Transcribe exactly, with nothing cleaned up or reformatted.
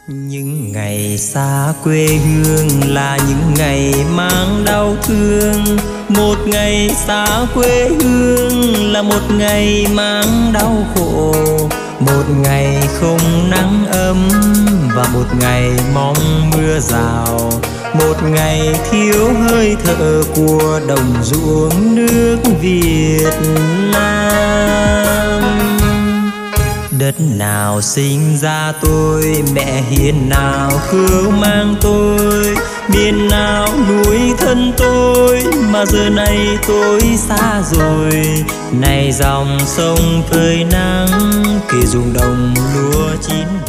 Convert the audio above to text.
Những ngày xa quê hương là những ngày mang đau thương. Một ngày xa quê hương là một ngày mang đau khổ. Một ngày không nắng ấm và một ngày mong mưa rào. Một ngày thiếu hơi thở của đồng ruộng nước Việt Nam. Đất nào sinh ra tôi, mẹ hiền nào cứu mang tôi. Miền nào nuôi thân tôi, mà giờ này tôi xa rồi. Này dòng sông phơi nắng, kể ruộng đồng lúa chín